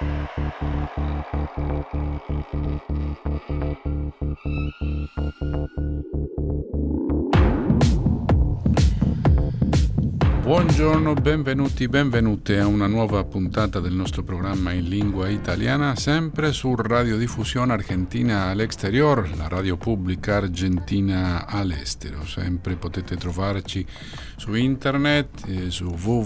Buongiorno, benvenuti, benvenute a una nuova puntata del nostro programma in lingua italiana, sempre su Radiodiffusione Argentina all'Exterior, la radio pubblica argentina all'estero. Sempre potete trovarci su internet, su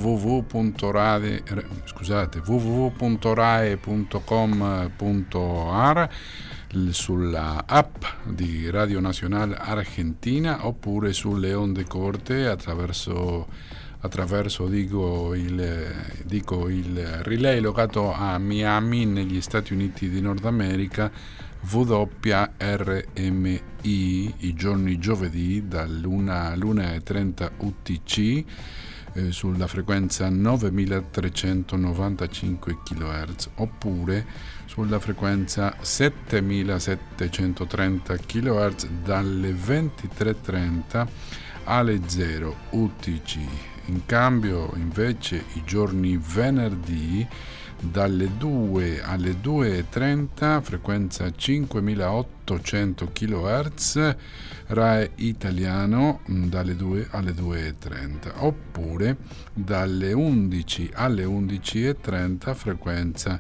www.rae.com.ar, sulla app di Radio Nacional Argentina, oppure sulle onde corte attraverso il relay locato a Miami negli Stati Uniti di Nord America, WRMI, i giorni giovedì dall'1:30 UTC, sulla frequenza 9395 kHz, oppure sulla frequenza 7730 kHz dalle 23:30 alle 0 UTC. In cambio, invece, i giorni venerdì dalle 2 alle 2:30, frequenza 5800 kHz, RAE italiano, dalle 2 alle 2:30, oppure dalle 11 alle 11:30, frequenza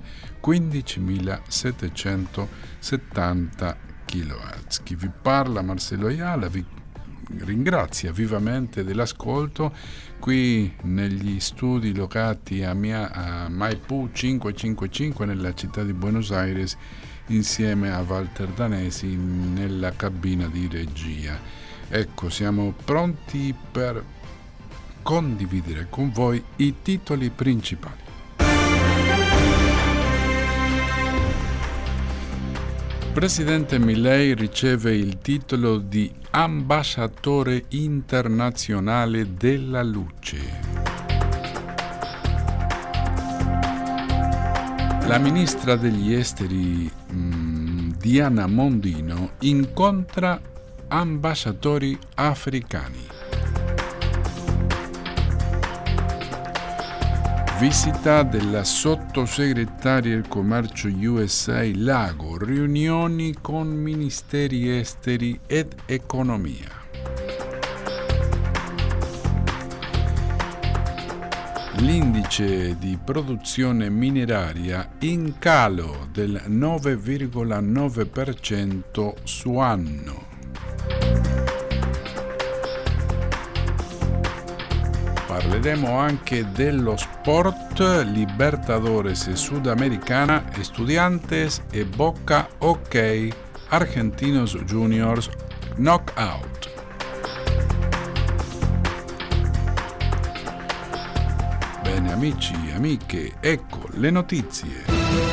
15770 kHz. Chi vi parla, Marcello Ayala, vi ringrazia vivamente dell'ascolto qui negli studi locati a Maipú 555 nella città di Buenos Aires, insieme a Walter Danesi nella cabina di regia. Ecco, siamo pronti per condividere con voi i titoli principali. Presidente Milei riceve il titolo di ambasciatore internazionale della luce. La ministra degli esteri Diana Mondino incontra ambasciatori africani. Visita della sottosegretaria del commercio USA Lago, riunioni con ministeri esteri ed economia. L'indice di produzione mineraria in calo del 9,9% su anno. Parleremo anche dello sport, Libertadores Sudamericana, Estudiantes e Boca OK, Argentinos Juniors Knockout. Bene amici e amiche, ecco le notizie.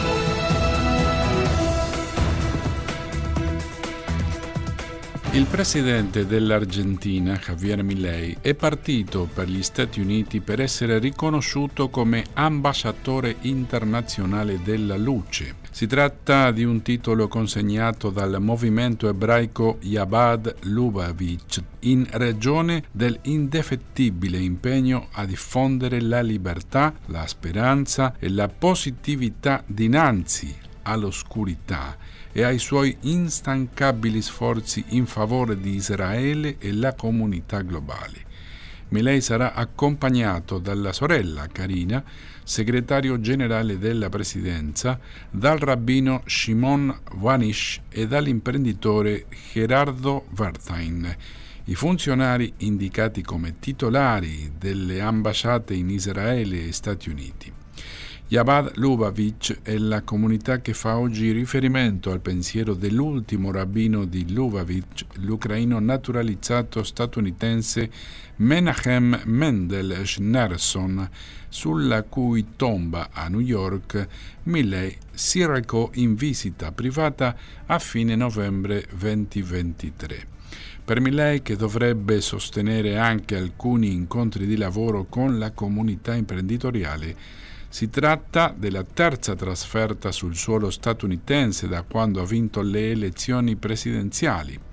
Il presidente dell'Argentina, Javier Milei, è partito per gli Stati Uniti per essere riconosciuto come ambasciatore internazionale della luce. Si tratta di un titolo consegnato dal movimento ebraico Chabad Lubavitch in ragione dell'indefettibile impegno a diffondere la libertà, la speranza e la positività dinanzi all'oscurità e ai suoi instancabili sforzi in favore di Israele e la comunità globale. Milei sarà accompagnato dalla sorella Karina, segretario generale della presidenza, dal rabbino Shimon Wanish e dall'imprenditore Gerardo Wertheim. I funzionari indicati come titolari delle ambasciate in Israele e Stati Uniti. Chabad Lubavitch è la comunità che fa oggi riferimento al pensiero dell'ultimo rabbino di Lubavitch, l'ucraino naturalizzato statunitense Menachem Mendel Schneerson, sulla cui tomba a New York Milei si recò in visita privata a fine novembre 2023. Per Milei, che dovrebbe sostenere anche alcuni incontri di lavoro con la comunità imprenditoriale, si tratta della terza trasferta sul suolo statunitense da quando ha vinto le elezioni presidenziali.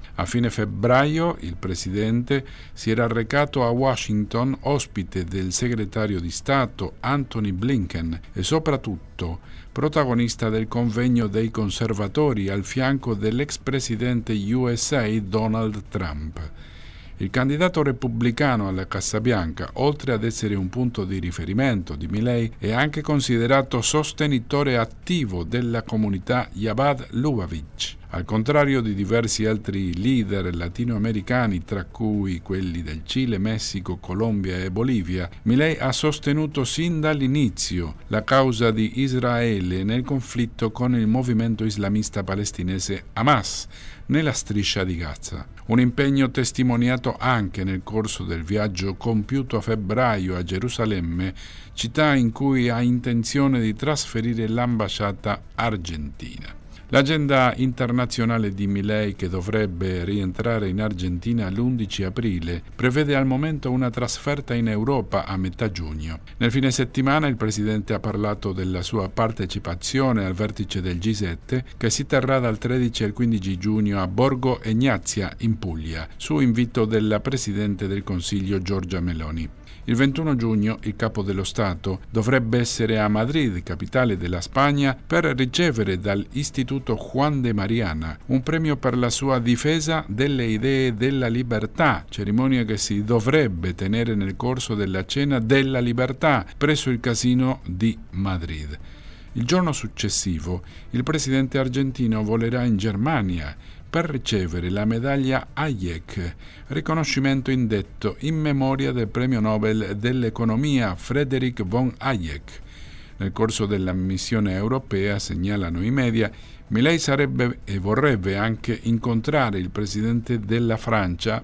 A fine febbraio il presidente si era recato a Washington ospite del segretario di Stato Antony Blinken e soprattutto protagonista del convegno dei conservatori al fianco dell'ex presidente USA Donald Trump. Il candidato repubblicano alla Casa Bianca, oltre ad essere un punto di riferimento di Milei, è anche considerato sostenitore attivo della comunità Chabad Lubavitch. Al contrario di diversi altri leader latinoamericani, tra cui quelli del Cile, Messico, Colombia e Bolivia, Milei ha sostenuto sin dall'inizio la causa di Israele nel conflitto con il movimento islamista palestinese Hamas nella striscia di Gaza. Un impegno testimoniato anche nel corso del viaggio compiuto a febbraio a Gerusalemme, città in cui ha intenzione di trasferire l'ambasciata argentina. L'agenda internazionale di Milei, che dovrebbe rientrare in Argentina l'11 aprile, prevede al momento una trasferta in Europa a metà giugno. Nel fine settimana il presidente ha parlato della sua partecipazione al vertice del G7, che si terrà dal 13 al 15 giugno a Borgo Egnazia, in Puglia, su invito della presidente del Consiglio Giorgia Meloni. Il 21 giugno il capo dello Stato dovrebbe essere a Madrid, capitale della Spagna, per ricevere dall'Istituto Juan de Mariana un premio per la sua difesa delle idee della libertà, cerimonia che si dovrebbe tenere nel corso della Cena della Libertà presso il Casino di Madrid. Il giorno successivo il presidente argentino volerà in Germania per ricevere la medaglia Hayek, riconoscimento indetto in memoria del premio Nobel dell'economia Friedrich von Hayek. Nel corso della missione europea, segnalano i media, Milei sarebbe e vorrebbe anche incontrare il presidente della Francia,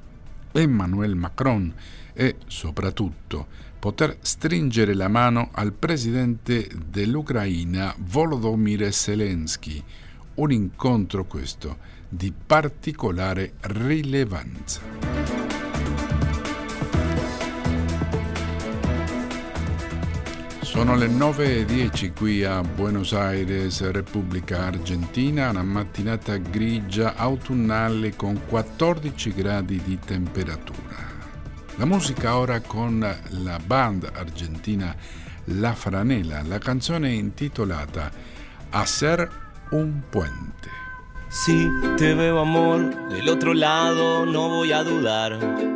Emmanuel Macron, e soprattutto poter stringere la mano al presidente dell'Ucraina, Volodymyr Zelensky. Un incontro questo di particolare rilevanza. Sono le 9:10 qui a Buenos Aires, Repubblica Argentina, una mattinata grigia autunnale con 14 gradi di temperatura. La musica ora con la band argentina La Franela, la canzone intitolata Hacer un puente. Si te veo, amor, del otro lado no voy a dudar.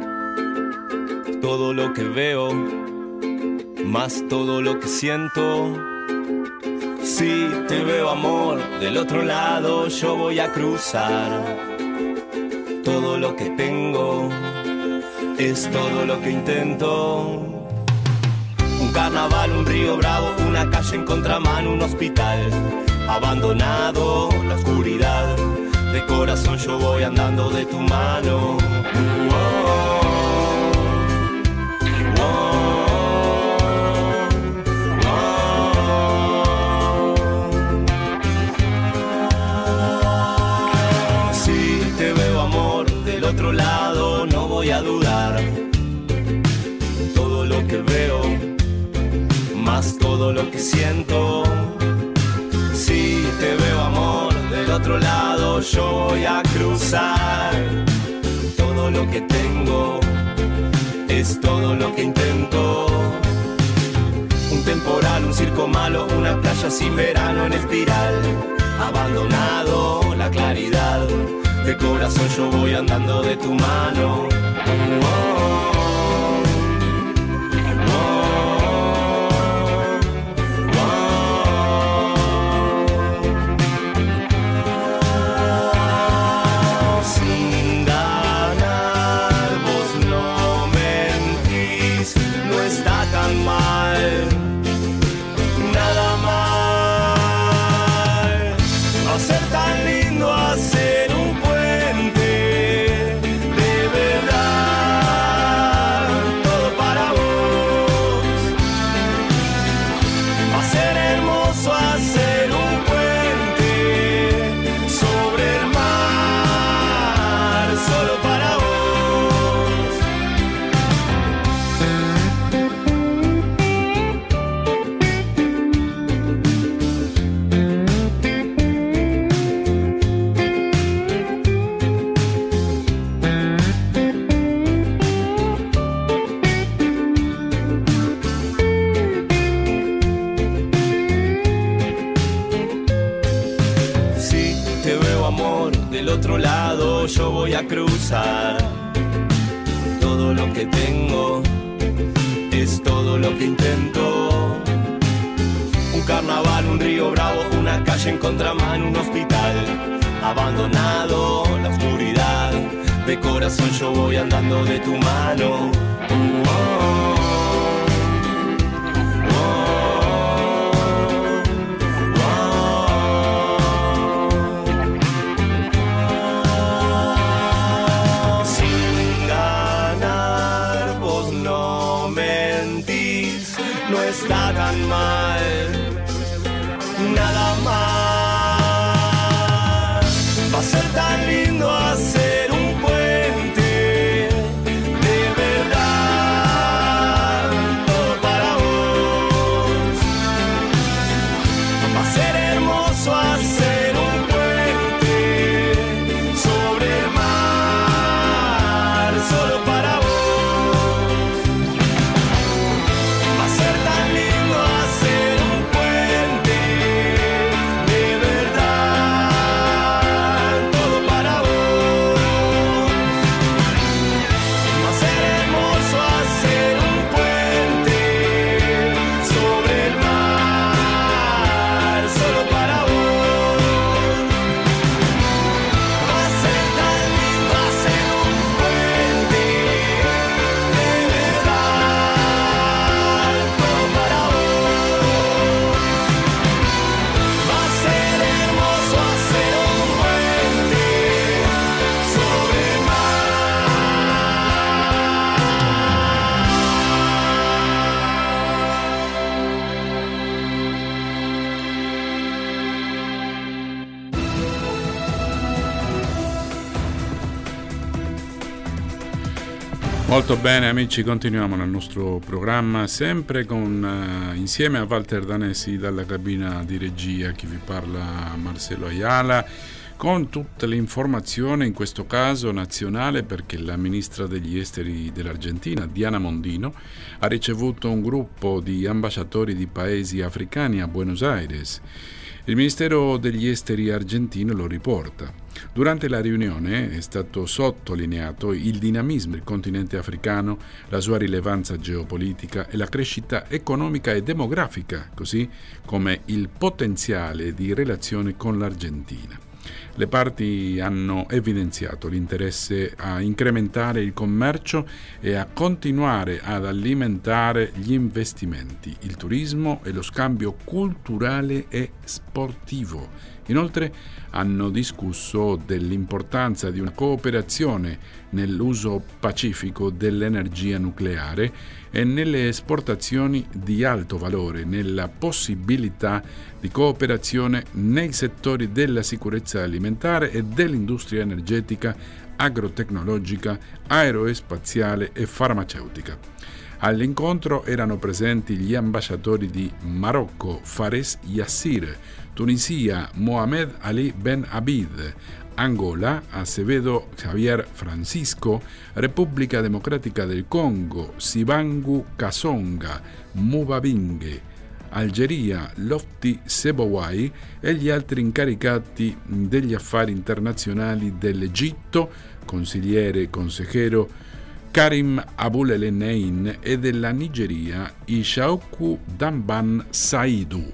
Todo lo que veo, más todo lo que siento. Si te veo, amor, del otro lado yo voy a cruzar. Todo lo que tengo es todo lo que intento. Un carnaval, un río bravo, una calle en contramano, un hospital abandonado, la oscuridad. De corazón yo voy andando de tu mano. Si te veo, amor, del otro lado no voy a dudar. Todo lo que veo, más todo lo que siento. Si te veo, amor, del otro lado yo voy a cruzar. Todo lo que tengo es todo lo que intento. Un temporal, un circo malo, una playa sin verano en espiral. Abandonado, la claridad. De corazón yo voy andando de tu mano. Hacer un puente de verdad. del otro lado yo voy a cruzar. Todo lo que tengo es todo lo que intento. Un carnaval, un río bravo, una calle en contramano, un hospital abandonado, la oscuridad. De corazón yo voy andando de tu mano. Sin ganar vos no mentís, no está tan mal, nada más. Va a ser tan lindo hacer un puente, de verdad, todo para vos. Va a ser hermoso hacer un puente sobre el mar, solo para vos. Va a ser tan lindo hacer un puente, de verdad, todo para vos. Va a ser hermoso hacer un puente sobre el mar, solo para vos. Va a ser tan lindo hacer un puente, de verdad, todo para vos. Va a ser hermoso hacer un puente sobre el mar. Molto bene amici, continuiamo nel nostro programma sempre insieme a Walter Danesi dalla cabina di regia, chi vi parla Marcelo Ayala, con tutte le informazioni, in questo caso nazionale, perché la ministra degli esteri dell'Argentina, Diana Mondino, ha ricevuto un gruppo di ambasciatori di paesi africani a Buenos Aires. Il Ministero degli Esteri argentino lo riporta. Durante la riunione è stato sottolineato il dinamismo del continente africano, la sua rilevanza geopolitica e la crescita economica e demografica, così come il potenziale di relazione con l'Argentina. Le parti hanno evidenziato l'interesse a incrementare il commercio e a continuare ad alimentare gli investimenti, il turismo e lo scambio culturale e sportivo. Inoltre hanno discusso dell'importanza di una cooperazione nell'uso pacifico dell'energia nucleare e nelle esportazioni di alto valore, nella possibilità di cooperazione nei settori della sicurezza alimentare e dell'industria energetica, agrotecnologica, aerospaziale e farmaceutica. All'incontro erano presenti gli ambasciatori di Marocco, Fares Yassir, Tunisia, Mohamed Ali Ben Abid, Angola, Acevedo Javier Francisco, Repubblica Democratica del Congo, Sibangu Kasonga, Mubabinge, Algeria, Lofti Sebowai e gli altri incaricati degli affari internazionali dell'Egitto, consejero Karim Abul-Elenein, e della Nigeria Ishauku Damban Saidu.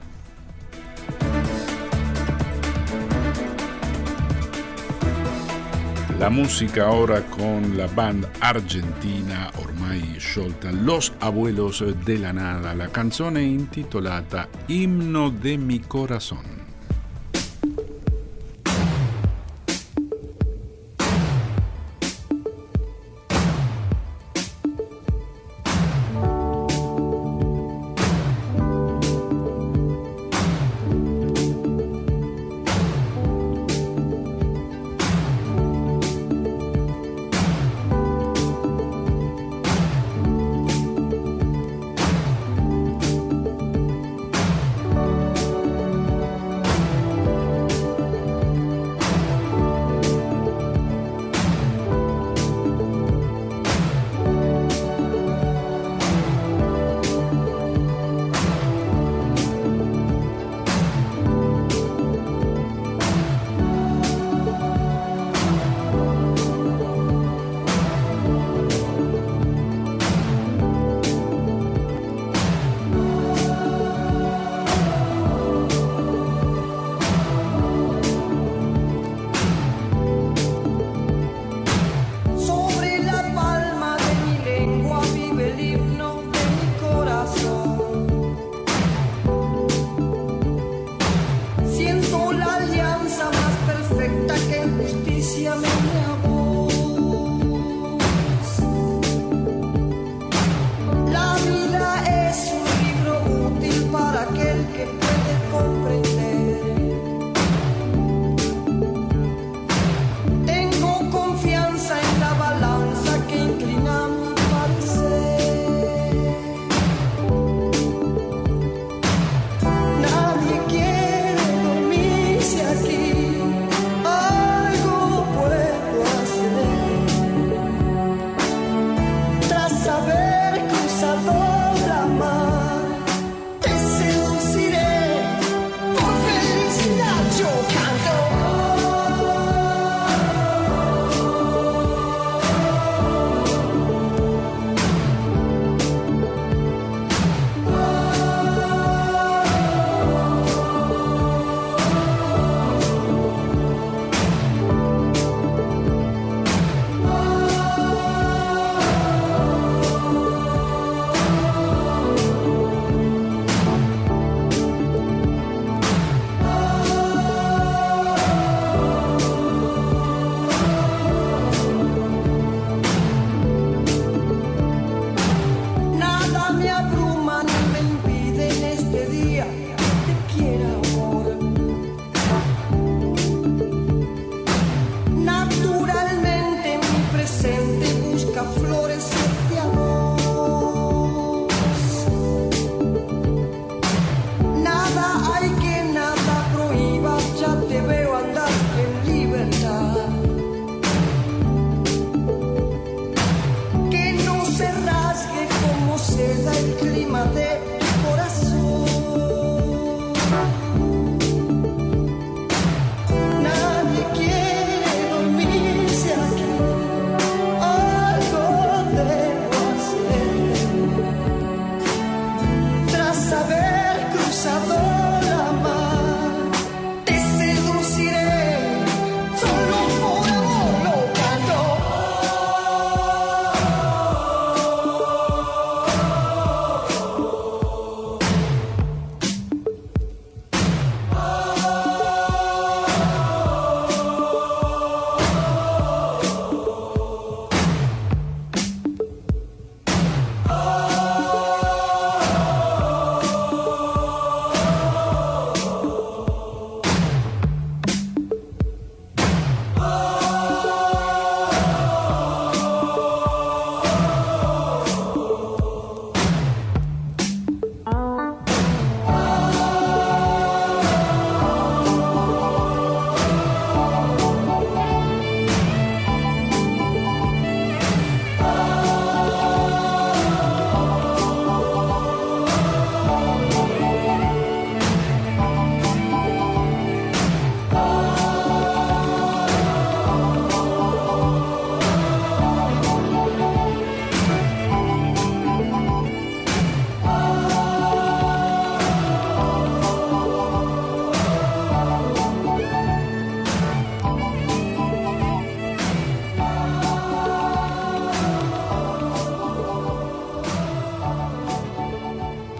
La musica ora con la band argentina ormai sciolta, Los Abuelos de la Nada, la canzone intitolata Himno de mi corazón.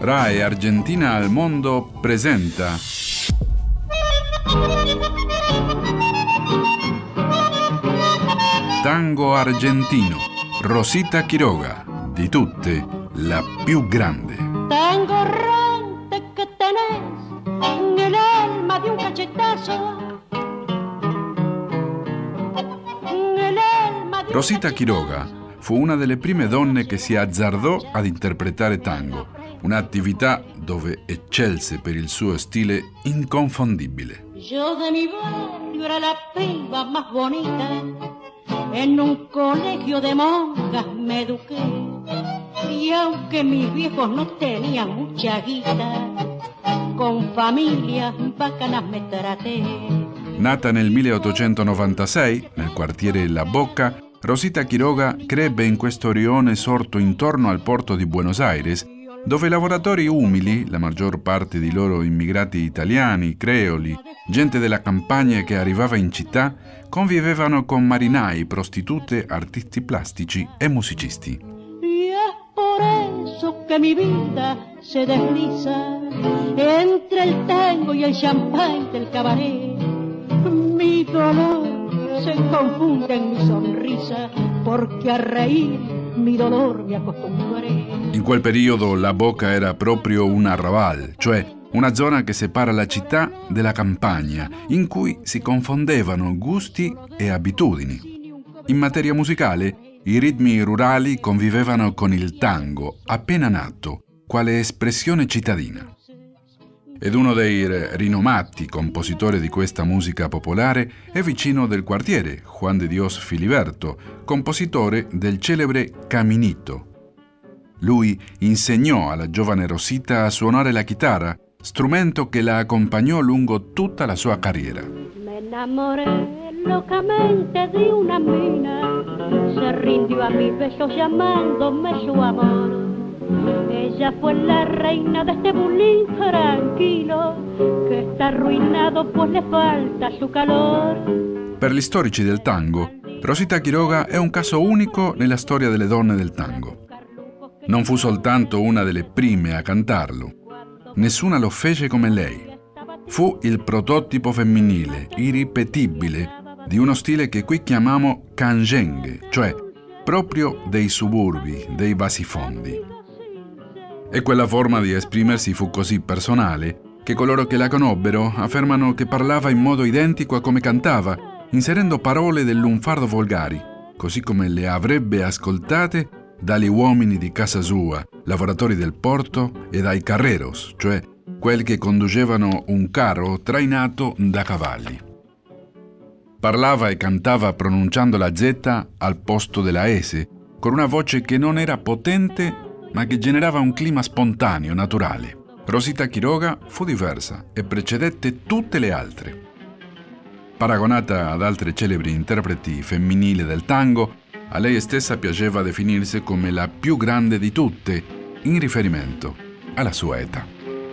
RAI Argentina al Mondo presenta Tango argentino, Rosita Quiroga, di tutte la più grande. Tango errante que tenés en el alma de un cachetazo. Rosita Quiroga fu una delle prime donne che si azzardò ad interpretare tango, un'attività dove eccelse per il suo stile inconfondibile. Yo de mi barrio era la piba más bonita, en un colegio de monjas me eduqué, y aunque mis viejos no tenían mucha guita, con familias bacanas me traté. Nata nel 1896, nel quartiere La Boca, Rosita Quiroga crebbe in questo rione sorto intorno al porto di Buenos Aires, dove lavoratori umili, la maggior parte di loro immigrati italiani, creoli, gente della campagna che arrivava in città, convivevano con marinai, prostitute, artisti plastici e musicisti. Y es por eso que mi vida se desliza entre el tango y el champán del cabaret. Mi dolor se confunde en mi sonrisa, porque a reír mi dolor mi acostumbré. In quel periodo La Boca era proprio un arrabal, cioè una zona che separa la città dalla campagna, in cui si confondevano gusti e abitudini. In materia musicale, i ritmi rurali convivevano con il tango, appena nato, quale espressione cittadina. Ed uno dei rinomati compositori di questa musica popolare è vicino del quartiere, Juan de Dios Filiberto, compositore del celebre Caminito. Lui insegnò alla giovane Rosita a suonare la chitarra, strumento che la accompagnò lungo tutta la sua carriera. Me enamoré locamente di una mina, se rindió a mis besos llamándome su amor. Ella fue la reina de este bulín tranquilo, que está arruinado pues le falta su calor. Per gli storici del tango, Rosita Quiroga è un caso unico nella storia delle donne del tango. Non fu soltanto una delle prime a cantarlo, nessuna lo fece come lei. Fu il prototipo femminile, irripetibile, di uno stile che qui chiamiamo cangengue, cioè proprio dei suburbi, dei basifondi. E quella forma di esprimersi fu così personale che coloro che la conobbero affermano che parlava in modo identico a come cantava, inserendo parole del lunfardo volgari, così come le avrebbe ascoltate dagli uomini di casa sua, lavoratori del porto, e dai carreros, cioè quelli che conducevano un carro trainato da cavalli. Parlava e cantava pronunciando la Z al posto della S, con una voce che non era potente ma che generava un clima spontaneo, naturale. Rosita Quiroga fu diversa e precedette tutte le altre. Paragonata ad altre celebri interpreti femminili del tango, a lei stessa piaceva definirsi come la più grande di tutte, in riferimento alla sua età.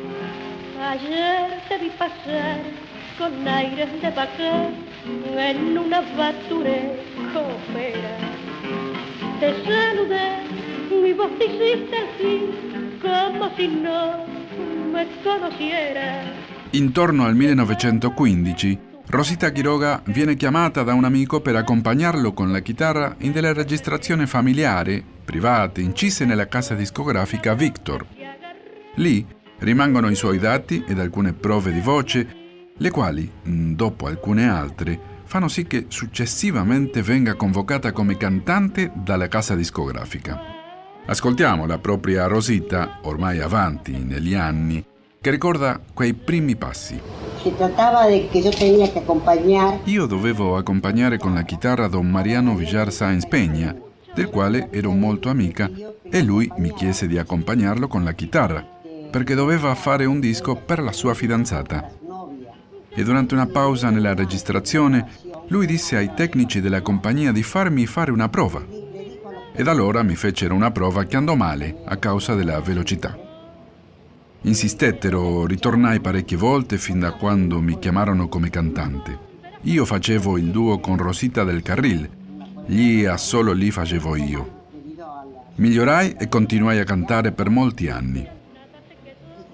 Ayer te vi pasar con aires de vaquero en una batture copera. Te saludé, mi voz te hiciste así, como si no me conociera. Intorno al 1915, Rosita Quiroga viene chiamata da un amico per accompagnarlo con la chitarra in delle registrazioni familiari, private, incise nella casa discografica Victor. Lì rimangono i suoi dati ed alcune prove di voce, le quali, dopo alcune altre, fanno sì che successivamente venga convocata come cantante dalla casa discografica. Ascoltiamo la propria Rosita, ormai avanti negli anni, che ricorda quei primi passi. Si trattava di che io tenia che accompagnare. Io dovevo accompagnare con la chitarra Don Mariano Villar Sáenz Peña, del quale ero molto amica, e lui mi chiese di accompagnarlo con la chitarra, perché doveva fare un disco per la sua fidanzata. E durante una pausa nella registrazione, lui disse ai tecnici della compagnia di farmi fare una prova. Ed allora mi fecero una prova che andò male a causa della velocità. Insistettero, ritornai parecchie volte fin da quando mi chiamarono come cantante. Io facevo il duo con Rosita del Carril, lì a solo lì facevo io. Migliorai e continuai a cantare per molti anni.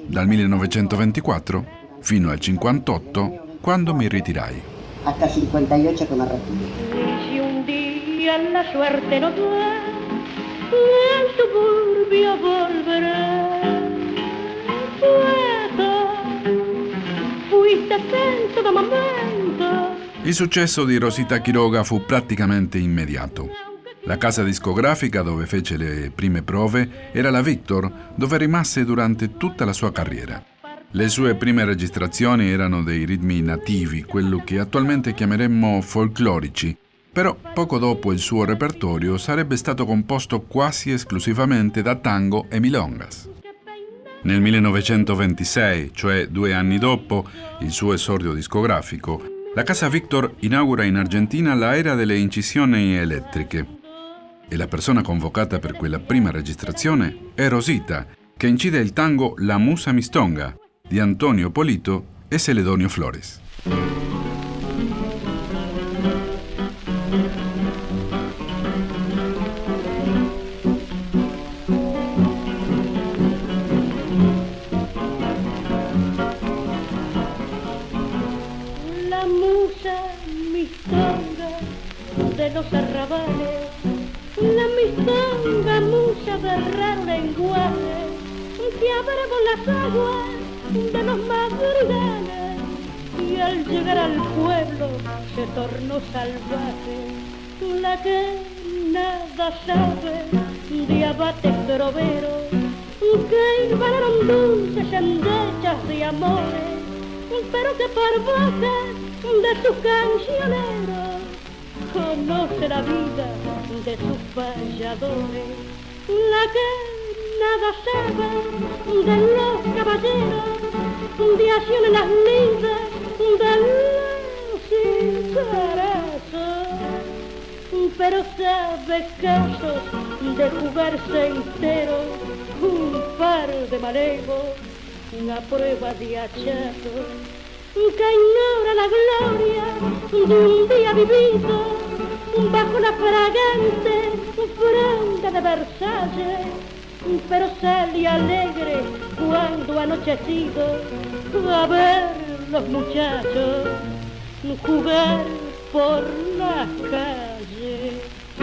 dal 1924 fino al 58, quando mi ritirai. Hasta el 58 que me retiré. Si un día la suerte nos da, el suburbio volverá. Poeta, fuiste attento da momento. Il successo di Rosita Quiroga fu praticamente immediato. La casa discografica dove fece le prime prove era la Victor, dove rimase durante tutta la sua carriera. Le sue prime registrazioni erano dei ritmi nativi, quello che attualmente chiameremmo folclorici, però poco dopo il suo repertorio sarebbe stato composto quasi esclusivamente da tango e milongas. Nel 1926, cioè 2 anni dopo il suo esordio discografico, la casa Victor inaugura in Argentina la era delle incisioni elettriche e la persona convocata per quella prima registrazione è Rosita, che incide il tango La Musa Mistonga di Antonio Polito e Celedonio Flores. La musa mistonga de los arrabales, la mistonga musa de raro lenguaje, que abre por las aguas de los madrigales, y al llegar al pueblo se tornó salvaje, la que nada sabe de abates groveros, que invanaron dulces endechas de amores, pero que por boca de sus cancioneros conoce la vida de sus payadores, la que nada sabe de los caballeros, de acciones las lindas de los sincerazos, pero sabe casos de jugarse entero un par de malevos a prueba de hachazos, que ignora la gloria de un día vivido bajo la fragante fronda de Versalles, pero sale alegre cuando anochecido a ver los muchachos jugar por las calles.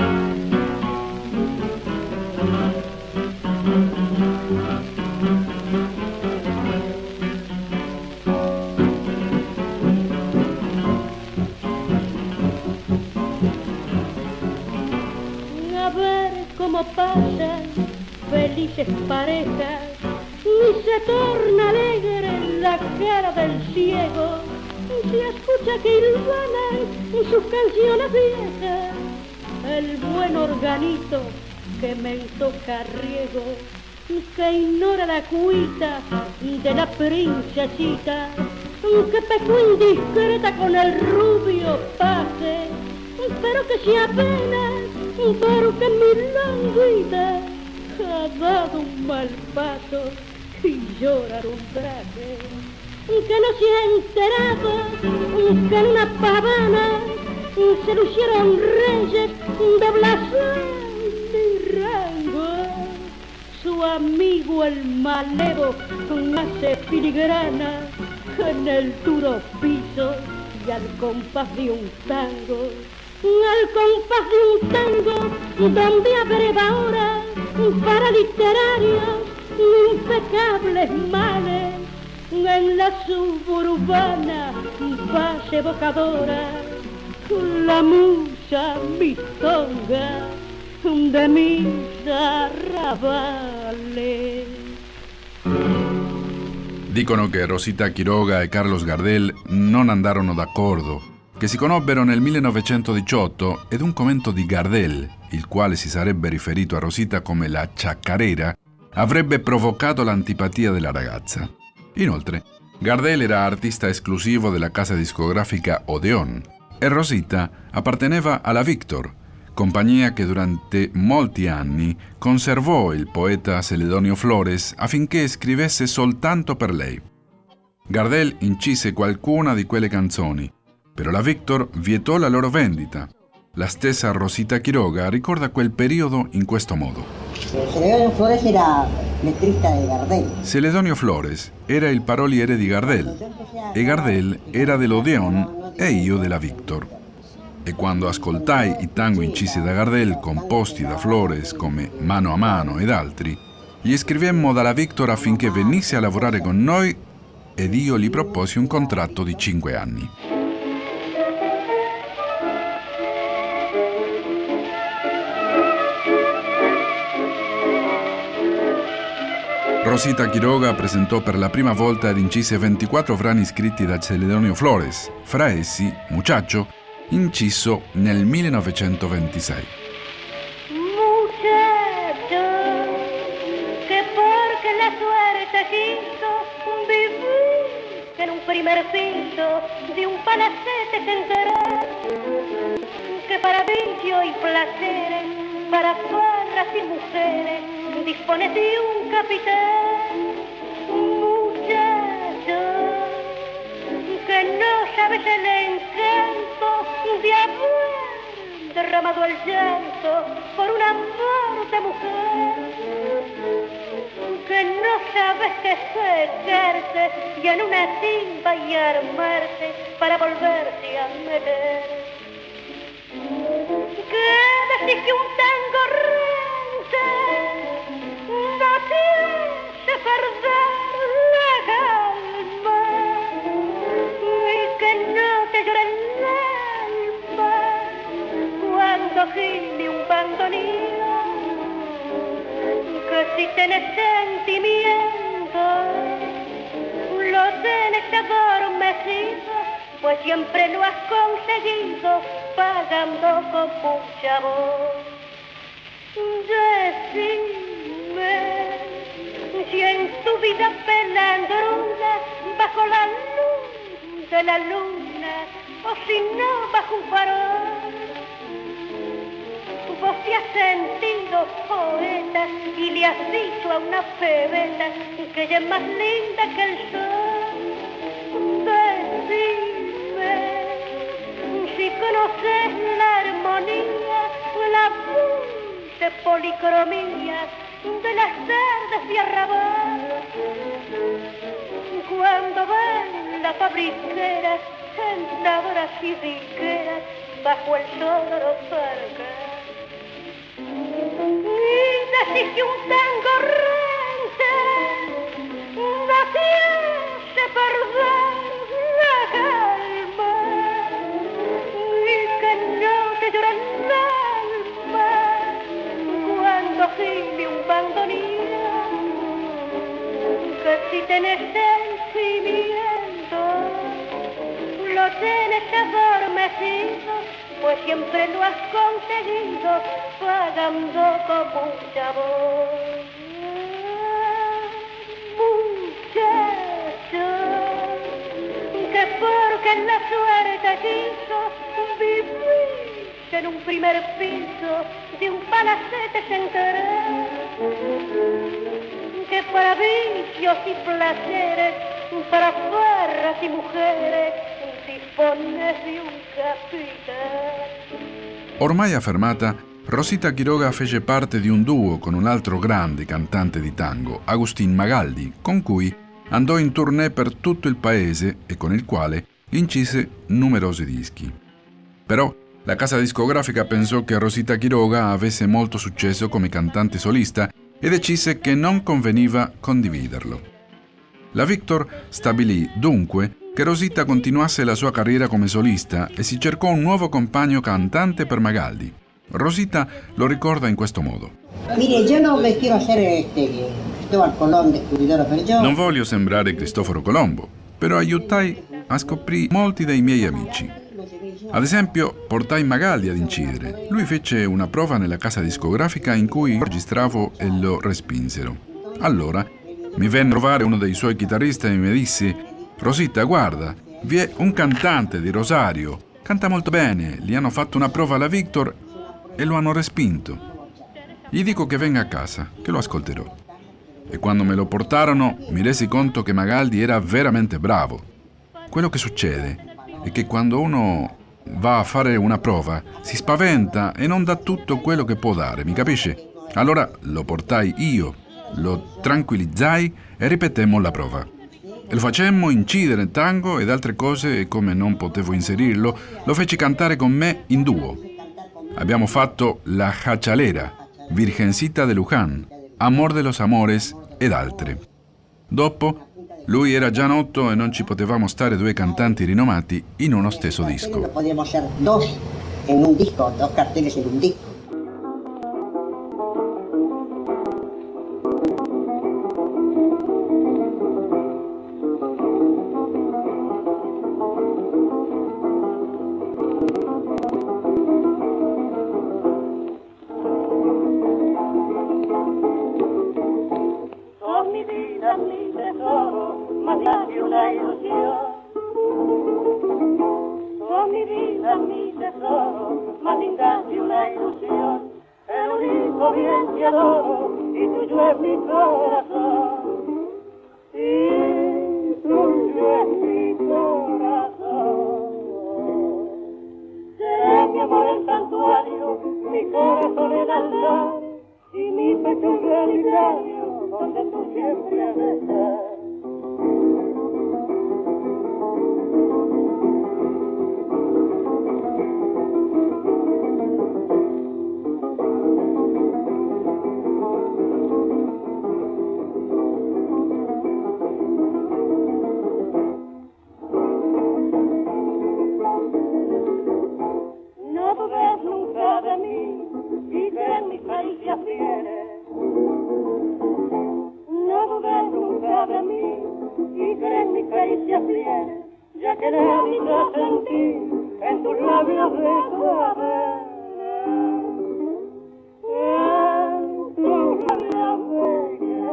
A ver cómo pasan felices parejas, y se torna alegre la cara del ciego, se escucha que hilvanan sus canciones viejas, el buen organito que me toca riego, que ignora la cuita de la princesita, que pecó indiscreta con el rubio paje, pero que se apena porque mi languida ha dado un mal paso y llorar un traje, que no se ha enterado que en una pavana se lucieron reyes de blasón y rango, su amigo el malevo hace filigrana en el duro piso y al compás de un tango, al compás de un tango donde abreva ahora para literarios impecables males, en la suburbana base evocadora, la musa mistonga de mis arrabales. Dicono che Rosita Quiroga e Carlos Gardel non andarono d'accordo, che si conobbero nel 1918 ed un commento di Gardel, il quale si sarebbe riferito a Rosita come la ciaccarera, avrebbe provocato l'antipatia della ragazza. Inoltre, Gardel era artista esclusivo della casa discografica Odeon e Rosita apparteneva alla Victor, compagnia che durante molti anni conservò il poeta Celedonio Flores affinché scrivesse soltanto per lei. Gardel incise qualcuna di quelle canzoni, però la Victor vietò la loro vendita. La stessa Rosita Quiroga ricorda quel periodo in questo modo. Celedonio Flores era letrista de Gardel. Celedonio Flores era il paroliere di Gardel e Gardel era dell'Odeon e io della Victor. E quando ascoltai i tango incisi da Gardel, composti da Flores come Mano a Mano ed altri, gli scrivemmo dalla Victor affinché venisse a lavorare con noi ed io gli proposi un contratto di 5 anni. Rosita Quiroga presentò per la prima volta ed incise 24 brani scritti da Celedonio Flores, fra essi Muchacho, inciso nel 1926. Muchacho, que porque la suerte quiso vivir en un primer piso de un palacete se enteró que para vicio y placeres, para farras y mujeres, dispones de un capitán. Muchacho, que no sabes el encanto de haber derramado el llanto por un amor de mujer, que no sabes que secarte y en una timba y armarte para volverse a meter. Que decís que un tango rente no te hace perder la calma y que no te llora el alma cuando gime un bandoneón, que si tenés sentimiento lo tenés adormecido, pues siempre lo has conseguido pagando con mucha voz. Decime si en tu vida pelandruna, bajo la luz de la luna, o si no bajo un farol, vos te has sentido poeta y le has dicho a una pebeta que ella es más linda que el sol. Decime si conoces la armonía, la dulce policromía de las tardes de arrabal, cuando van las fabriqueras, sentadoras y diqueras bajo el sol cerca. Y decís que un tango rente no te hace perder la calma y que no te llora el alma cuando gime un bandoneón, que si tenés sentimiento lo tenés adormecido, pues siempre lo has conseguido pagando con mucha voz. Muchacho, que porque la suerte quiso vivir en un primer piso de un palacete se enteró que para vicios y placeres, para farras y mujeres, dispones de un capitán. Ormai affermata, Rosita Quiroga fece parte di un duo con un altro grande cantante di tango, Agustín Magaldi, con cui andò in tournée per tutto il paese e con il quale incise numerosi dischi. Però la casa discografica pensò che Rosita Quiroga avesse molto successo come cantante solista e decise che non conveniva condividerlo. La Victor stabilì dunque che Rosita continuasse la sua carriera come solista e si cercò un nuovo compagno cantante per Magaldi. Rosita lo ricorda in questo modo. Mire, yo no me quiero hacer Cristóbal Colón, descubridor, pero yo... Non voglio sembrare Cristoforo Colombo, però aiutai a scoprire molti dei miei amici. Ad esempio, portai Magaldi ad incidere. Lui fece una prova nella casa discografica in cui registravo e lo respinsero. Allora mi venne a trovare uno dei suoi chitarristi e mi disse: Rosita, guarda, vi è un cantante di Rosario, canta molto bene, gli hanno fatto una prova alla Victor e lo hanno respinto. Gli dico che venga a casa, che lo ascolterò. E quando me lo portarono mi resi conto che Magaldi era veramente bravo. Quello che succede è che quando uno va a fare una prova si spaventa e non dà tutto quello che può dare, mi capisce? Allora lo portai io, lo tranquillizzai e ripetemmo la prova. E lo facemmo incidere tango ed altre cose e come non potevo inserirlo, lo feci cantare con me in duo. Abbiamo fatto La Jachalera, Virgencita de Luján, Amor de los Amores ed altre. Dopo, lui era già noto e non ci potevamo stare due cantanti rinomati in uno stesso disco. Podíamos ser dos en un disco, dos carteles en un disco. Mi tesoro, más grande una ilusión. Oh, mi vida, mi tesoro, más linda que una ilusión. El único bien que adoro y tuyo es mi corazón. Y tuyo es mi corazón. Será mi amor el santuario, mi corazón el altar y mi pecho el relicario donde tú siempre has de estar. No dudes nunca de mí y que en mis caricias vienes. No dudes nunca de mí y que en mis caricias vienes, ya que necesito sentir en tus labios de suave. En tus labios de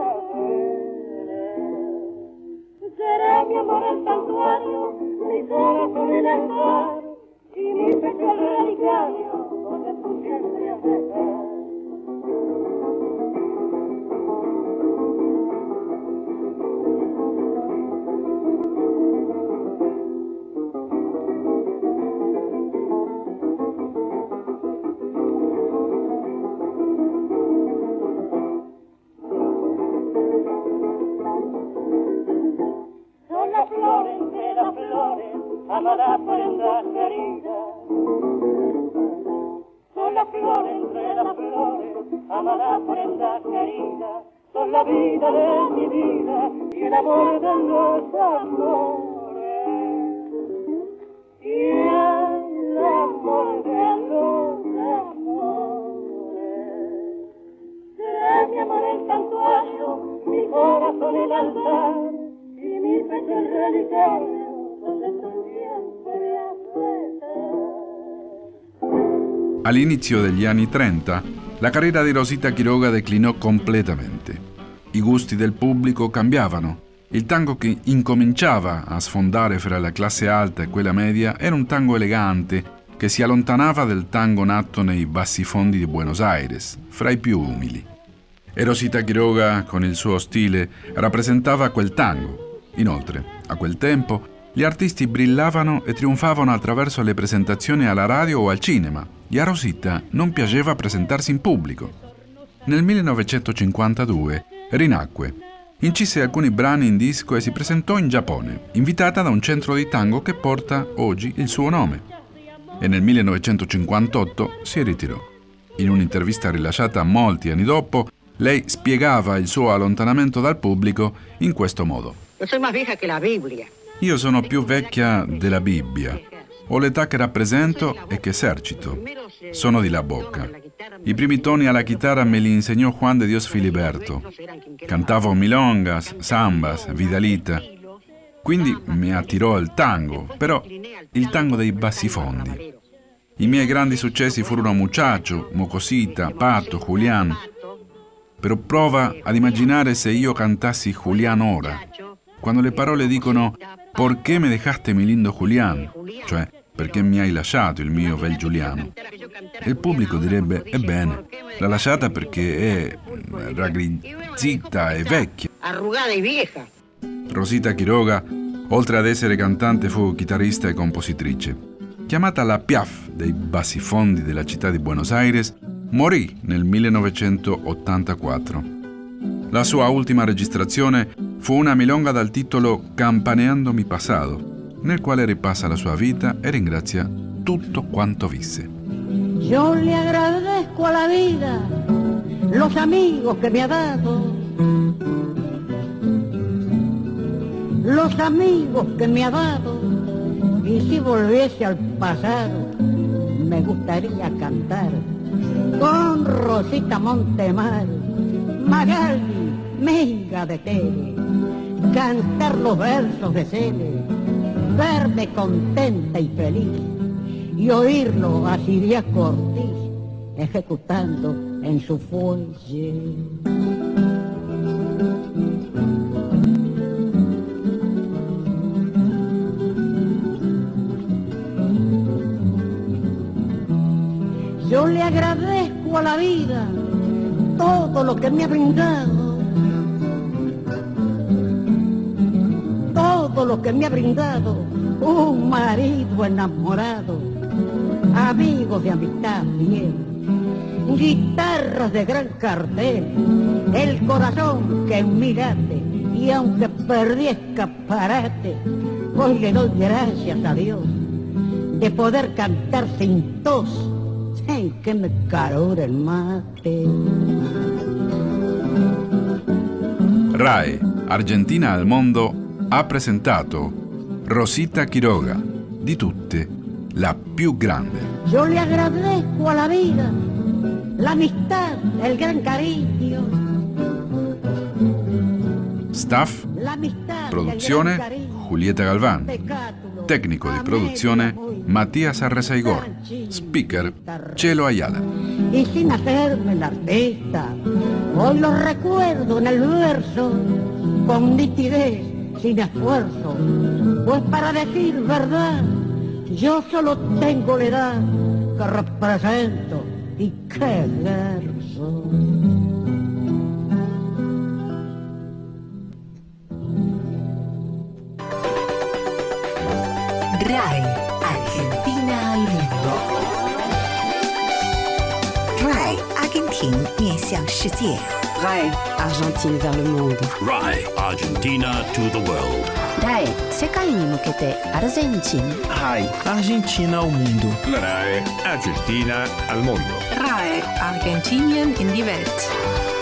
será mi amor el santuario, mi corazón el altar y mi pecho el relicario donde tú siempre has de estar. Son las flores de las flores, amadas prendas queridas. Son las flores entre las flores, amadas prendas queridas. Son la vida de mi vida y el amor de los amores. Y el amor de los amores. Será mi amor el santuario, mi corazón el altar y mi pecho el relicario donde tú siempre has de estar. All'inizio degli anni 30, la carriera di Rosita Quiroga declinò completamente. I gusti del pubblico cambiavano. Il tango che incominciava a sfondare fra la classe alta e quella media era un tango elegante che si allontanava del tango nato nei bassifondi di Buenos Aires, fra i più umili. E Rosita Quiroga, con il suo stile, rappresentava quel tango. Inoltre, a quel tempo, gli artisti brillavano e trionfavano attraverso le presentazioni alla radio o al cinema, e a Rosita non piaceva presentarsi in pubblico. Nel 1952 rinacque, incise alcuni brani in disco e si presentò in Giappone, invitata da un centro di tango che porta oggi il suo nome. E nel 1958 si ritirò. In un'intervista rilasciata molti anni dopo, lei spiegava il suo allontanamento dal pubblico in questo modo. Io sono più vecchia della Bibbia. Ho l'età che rappresento e che esercito. Sono di La Bocca. I primi toni alla chitarra me li insegnò Juan de Dios Filiberto. Cantavo milongas, sambas, vidalita. Quindi mi attirò il tango, però il tango dei bassifondi. I miei grandi successi furono Muchacho, Mocosita, Pato, Julián. Però prova ad immaginare se io cantassi Julián ora, quando le parole dicono «Perché me dejaste mi lindo Julián?», cioè «Perché mi hai lasciato il mio bel Giuliano?». E il pubblico direbbe «Ebbene, l'ha lasciata perché è raggrizzita e vecchia». Arrugada y vieja. Rosita Quiroga, oltre ad essere cantante, fu chitarrista e compositrice. Chiamata la Piaf dei bassifondi della città di Buenos Aires, Morì nel 1984. La sua ultima registrazione fu una milonga dal titolo Campaneando mi pasado, nel quale ripassa la sua vita e ringrazia tutto quanto visse. Yo le agradezco a la vida los amigos que me ha dado, los amigos que me ha dado, y si volviese al pasado me gustaría cantar con Rosita Montemar, Magali, Menga de Tere, cantar los versos de Cele, verme contenta y feliz y oírlo a Siria Ortiz ejecutando en su fuelle. Yo le agradezco a la vida todo lo que me ha brindado, todo lo que me ha brindado, un marido enamorado, amigos de amistad fiel, guitarras de gran cartel, el corazón que en mí late, y aunque perdí escaparate, hoy le doy gracias a Dios de poder cantar sin tos, sin que me calore el mate. RAI, Argentina al mondo, ha presentato Rosita Quiroga, di tutte la più grande. Yo le agradezco a la vida la amistad, el gran cariño. Staff, La amistad, produzione el gran cariño. Julieta Galván, Pecátulo, tecnico di a produzione media muy Matías Arrezaigor, speaker Chelo Ayala. Y sin hacerme la artista, hoy lo recuerdo en el verso, con nitidez, sin esfuerzo, pues para decir verdad, yo solo tengo la edad que represento, y qué verso. RAI, Argentina al mundo. RAI, Argentina 面向世界。 RAI, Argentine vers le monde. RAI, Argentina to the world. RAI, 世界に向けてアルゼンチン。 RAI, Argentina ao mundo. RAI, Argentina al mondo. RAI, Argentinien in die Welt.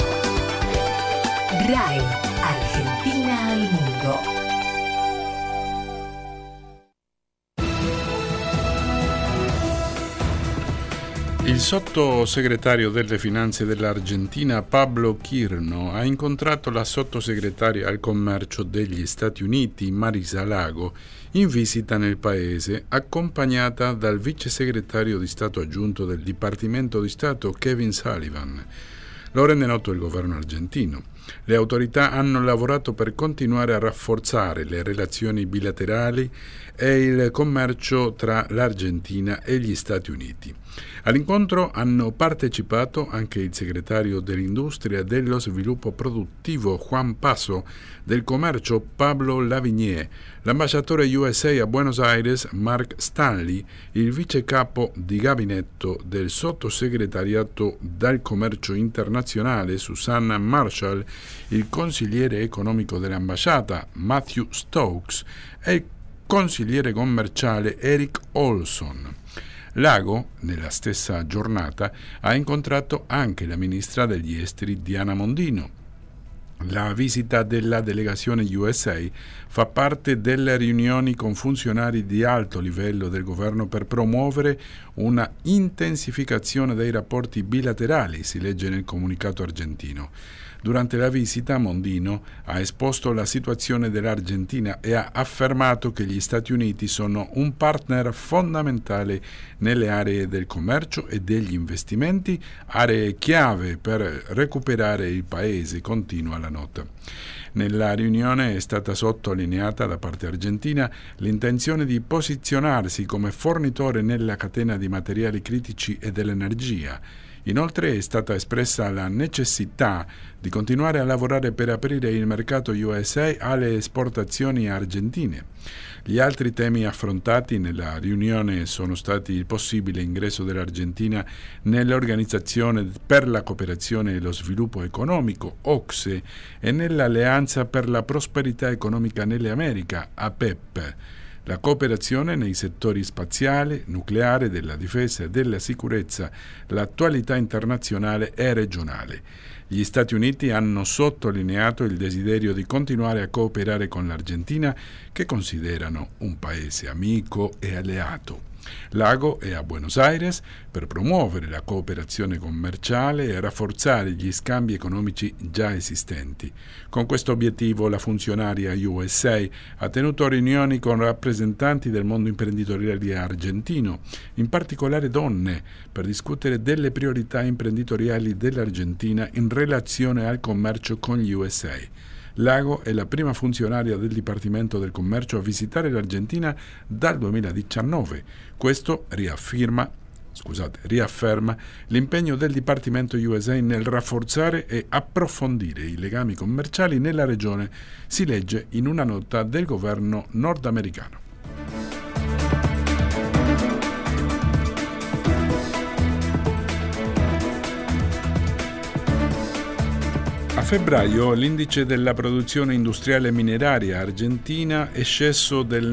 RAI, Argentina al mundo. Il sottosegretario delle finanze dell'Argentina Pablo Quirno ha incontrato la sottosegretaria al commercio degli Stati Uniti Marisa Lago in visita nel paese, accompagnata dal vice segretario di Stato aggiunto del Dipartimento di Stato Kevin Sullivan. Lo rende noto il governo argentino. Le autorità hanno lavorato per continuare a rafforzare le relazioni bilaterali e il commercio tra l'Argentina e gli Stati Uniti. All'incontro hanno partecipato anche il segretario dell'Industria e dello Sviluppo Produttivo Juan Paso, del Commercio Pablo Lavigné, l'ambasciatore USA a Buenos Aires Mark Stanley, il vice capo di gabinetto del sottosegretariato del Commercio Internazionale Susanna Marshall, il consigliere economico dell'ambasciata Matthew Stokes e il consigliere commerciale Eric Olson. Lago, nella stessa giornata, ha incontrato anche la ministra degli esteri Diana Mondino. La visita della delegazione USA fa parte delle riunioni con funzionari di alto livello del governo per promuovere una intensificazione dei rapporti bilaterali, si legge nel comunicato argentino. Durante la visita Mondino ha esposto la situazione dell'Argentina e ha affermato che gli Stati Uniti sono un partner fondamentale nelle aree del commercio e degli investimenti, aree chiave per recuperare il paese, continua la nota. Nella riunione è stata sottolineata da parte argentina l'intenzione di posizionarsi come fornitore nella catena di materiali critici e dell'energia. Inoltre è stata espressa la necessità di continuare a lavorare per aprire il mercato USA alle esportazioni argentine. Gli altri temi affrontati nella riunione sono stati il possibile ingresso dell'Argentina nell'Organizzazione per la cooperazione e lo sviluppo economico, OCSE, e nell'Alleanza per la prosperità economica nelle Americhe, APEP, la cooperazione nei settori spaziale, nucleare, della difesa e della sicurezza, l'attualità internazionale e regionale. Gli Stati Uniti hanno sottolineato il desiderio di continuare a cooperare con l'Argentina, che considerano un paese amico e alleato. L'ago è a Buenos Aires per promuovere la cooperazione commerciale e rafforzare gli scambi economici già esistenti. Con questo obiettivo la funzionaria USA ha tenuto riunioni con rappresentanti del mondo imprenditoriale argentino, in particolare donne, per discutere delle priorità imprenditoriali dell'Argentina in relazione al commercio con gli USA. L'ago è la prima funzionaria del Dipartimento del Commercio a visitare l'Argentina dal 2019. Questo riafferma l'impegno del Dipartimento USA nel rafforzare e approfondire i legami commerciali nella regione, si legge in una nota del governo nordamericano. A febbraio l'indice della produzione industriale mineraria argentina è sceso del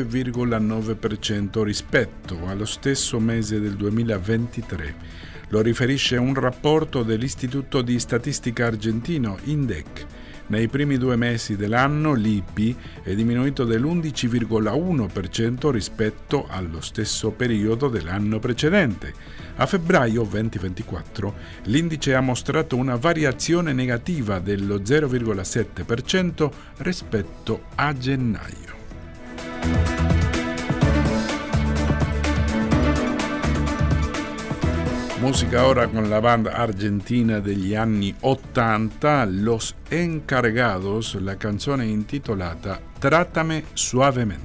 9,9% rispetto allo stesso mese del 2023. Lo riferisce un rapporto dell'Istituto di Statistica argentino, INDEC. Nei primi 2 mesi dell'anno l'IPI è diminuito dell'11,1% rispetto allo stesso periodo dell'anno precedente. A febbraio 2024 l'indice ha mostrato una variazione negativa dello 0,7% rispetto a gennaio. Musica ora con la band argentina degli anni 80, Los Encargados, la canzone intitolata Trátame Suavemente.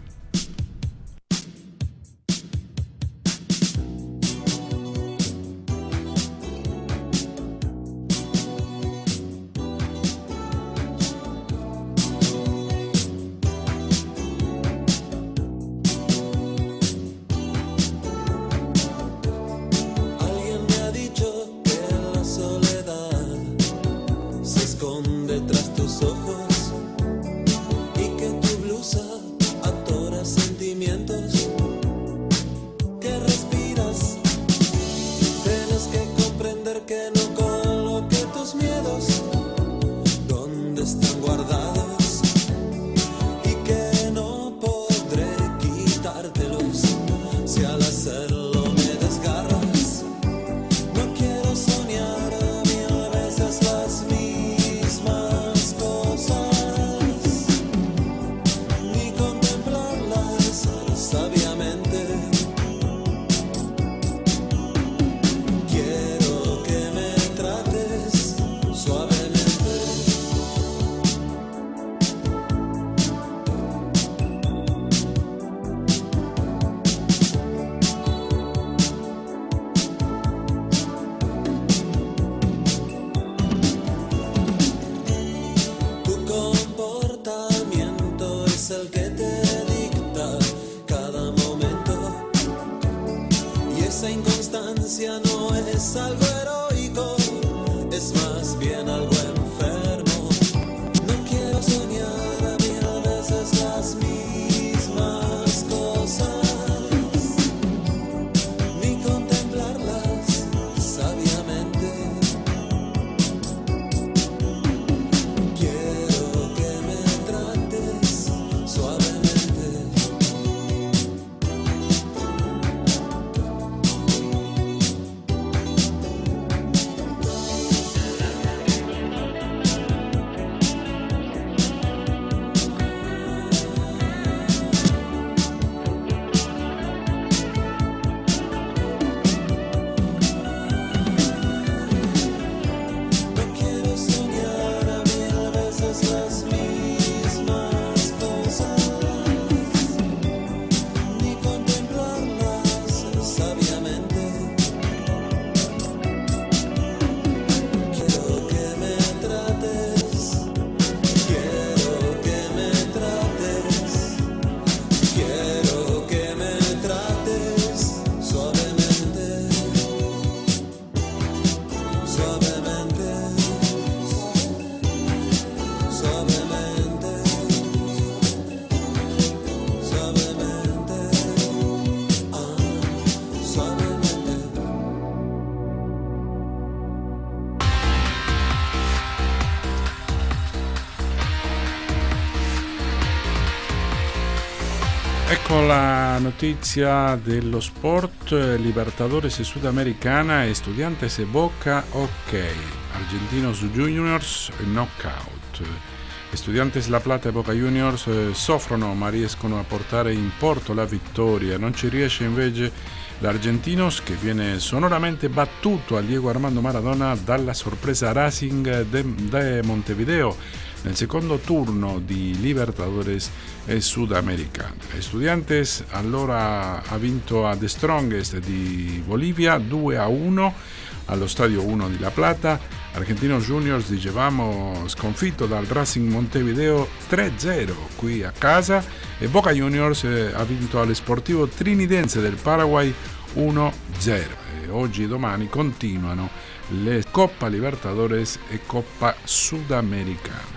Tras tus ojos y que tu blusa atora sentimientos que respiras. Tienes que comprender que no coloque tus miedos donde están guardados y que no podré quitártelos si al hacerlo me desgarras. No quiero soñar 1000 veces las mismas cosas, ni contemplarlas sabiamente. Quiero que me trates suavemente. Tu comportamiento es el que te dicta cada momento, y esa inconstancia no es algo heroico, es más bien algo enfermo. No quiero soñar 1000 veces las mismas cosas, ni contemplarlas sabiamente. Quiero que me trates suavemente. Ecco la notizia dello sport, Libertadores Sudamericana, Estudiantes e Boca, ok, Argentinos Juniors, knockout. Estudiantes La Plata e Boca Juniors soffrono ma riescono a portare in porto la vittoria, non ci riesce invece l'Argentinos che viene sonoramente battuto a Diego Armando Maradona dalla sorpresa Racing de Montevideo nel secondo turno di Libertadores Sudamericana. Estudiantes allora ha vinto a The Strongest di Bolivia 2-1 allo stadio 1 di La Plata. Argentinos Juniors, dicevamo, sconfitto dal Racing Montevideo 3-0 qui a casa, e Boca Juniors ha vinto all'Sportivo Trinidense del Paraguay 1-0. E oggi e domani continuano le Coppa Libertadores e Coppa Sudamericana.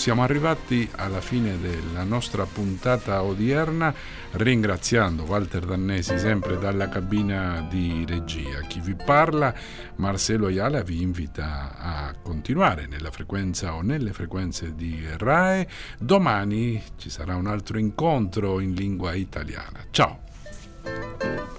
siamo arrivati alla fine della nostra puntata odierna, ringraziando Walter Dannesi sempre dalla cabina di regia. Chi vi parla, Marcelo Ayala, vi invita a continuare nella frequenza o nelle frequenze di RAE. Domani ci sarà un altro incontro in lingua italiana. Ciao!